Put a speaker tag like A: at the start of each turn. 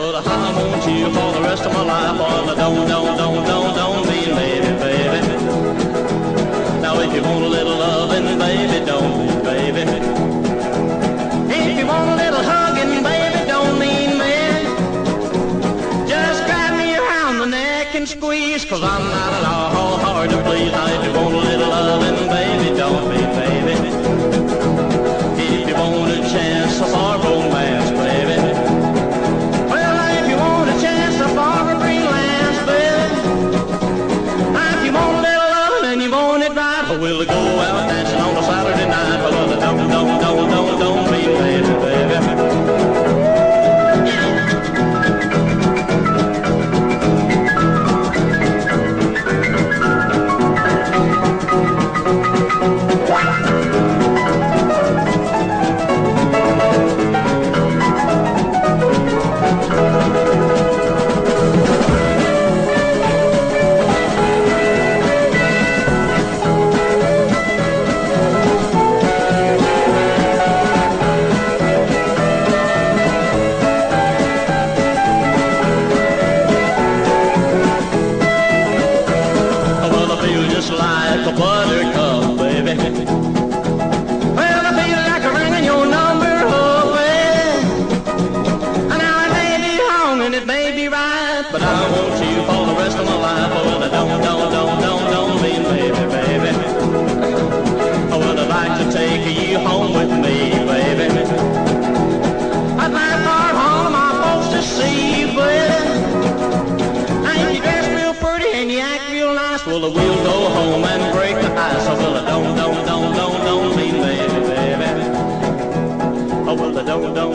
A: But I want you for the rest of my life. Well, don't mean baby, baby. Now if you want a little loving, baby, don't, baby. If you want a little hugging, baby, don't mean man. Just grab me around the neck and squeeze, 'cause I'm not at all hard to please. Now if you want a little loving, baby, don't mean baby. If you want a chance of our romance, baby. Well, if you want a chance of our freelance, baby. If you want a little loving and you want it right, we'll go out dancing on a Saturday night. Well, don't mean baby, baby. Just like a buttercup, baby. Well, I feel like a ringing your number, oh, baby. And now it may be wrong and it may be right, but I want you for the rest of my life. Oh, well, don't mean baby, baby. Oh, well, I'd like to take you home with me, baby. I'd like for all of my folks to see you, baby. And if you dress real pretty and you act real nice, well, we'll go home and break the ice. Oh, well, don't mean baby, baby. Oh, well, don't